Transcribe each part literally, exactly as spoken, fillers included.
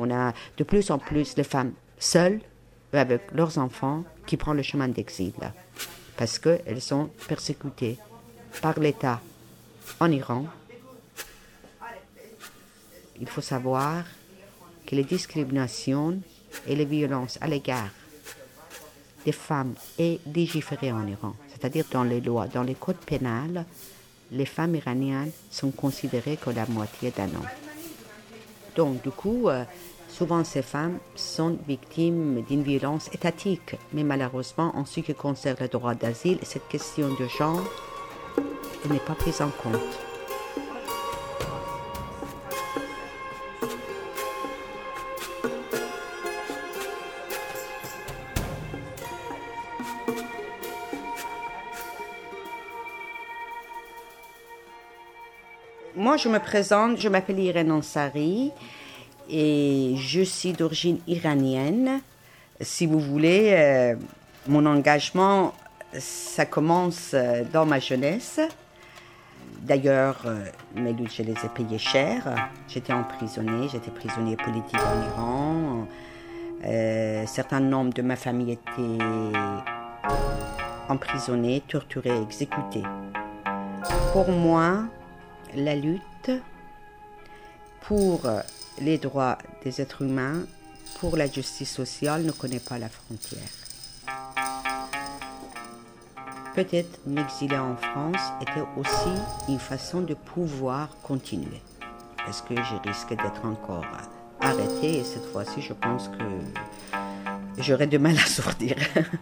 On a de plus en plus de femmes seules, avec leurs enfants, qui prennent le chemin d'exil, parce qu'elles sont persécutées par l'État en Iran. Il faut savoir que les discriminations et les violences à l'égard des femmes est légiférée en Iran. C'est-à-dire dans les lois, dans les codes pénals, les femmes iraniennes sont considérées comme la moitié d'un homme. Donc du coup, euh, souvent ces femmes sont victimes d'une violence étatique. Mais malheureusement, en ce qui concerne le droit d'asile, cette question de genre n'est pas prise en compte. Moi, je me présente, je m'appelle Irène Ansari et je suis d'origine iranienne. Si vous voulez, euh, mon engagement, ça commence dans ma jeunesse. D'ailleurs, euh, mes luttes, je les ai payées cher. J'étais emprisonnée, j'étais prisonnier politique en Iran. Euh, certains membres de ma famille étaient emprisonnés, torturés, exécutés. Pour moi, la lutte pour les droits des êtres humains, pour la justice sociale, ne connaît pas la frontière. Peut-être m'exiler en France était aussi une façon de pouvoir continuer. Parce que je risque d'être encore arrêtée et cette fois-ci, je pense que j'aurai du mal à sortir.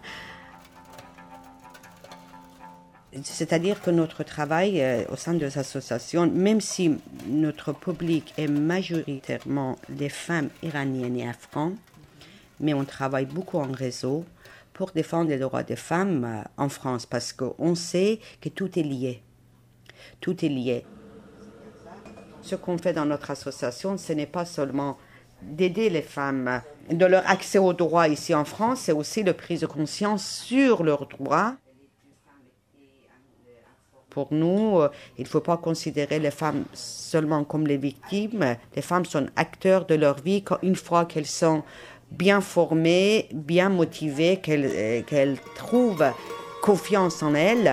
C'est-à-dire que notre travail euh, au sein de l'association, même si notre public est majoritairement des femmes iraniennes et afghanes, mais on travaille beaucoup en réseau pour défendre les droits des femmes euh, en France, parce qu'on sait que tout est lié. Tout est lié. Ce qu'on fait dans notre association, ce n'est pas seulement d'aider les femmes de leur accès aux droits ici en France, c'est aussi la prise de conscience sur leurs droits. Pour nous, il ne faut pas considérer les femmes seulement comme les victimes. Les femmes sont acteurs de leur vie une fois qu'elles sont bien formées, bien motivées, qu'elles, qu'elles trouvent confiance en elles.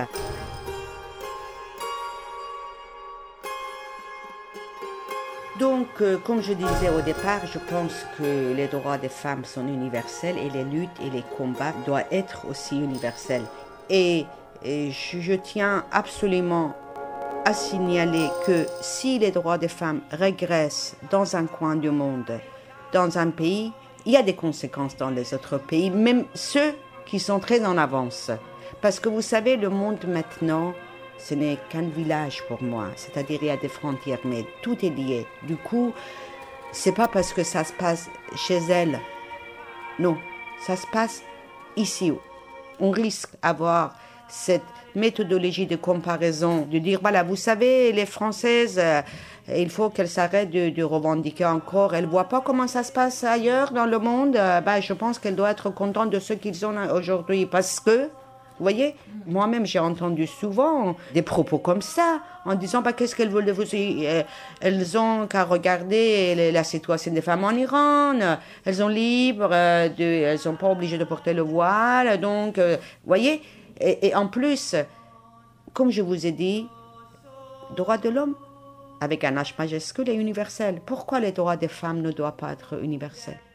Donc, euh, comme je disais au départ, je pense que les droits des femmes sont universels et les luttes et les combats doivent être aussi universels. Et Et je, je tiens absolument à signaler que si les droits des femmes régressent dans un coin du monde, dans un pays, il y a des conséquences dans les autres pays, même ceux qui sont très en avance. Parce que vous savez, le monde maintenant, ce n'est qu'un village pour moi. C'est-à-dire, il y a des frontières, mais tout est lié. Du coup, c'est pas parce que ça se passe chez elles. Non, ça se passe ici. On risque d'avoir cette méthodologie de comparaison, de dire, voilà, vous savez, les Françaises, euh, il faut qu'elles s'arrêtent de, de revendiquer encore. Elles ne voient pas comment ça se passe ailleurs dans le monde. Euh, ben, je pense qu'elles doivent être contentes de ce qu'ils ont aujourd'hui. Parce que, vous voyez, moi-même, j'ai entendu souvent des propos comme ça, en disant, ben, qu'est-ce qu'elles veulent de vous? euh, Elles ont qu'à regarder la situation des femmes en Iran. Elles sont libres, euh, de, elles ne sont pas obligées de porter le voile. Donc, euh, vous voyez. Et, et en plus, comme je vous ai dit, droits de l'homme, avec un H majuscule, est universel. Pourquoi les droits des femmes ne doivent pas être universels?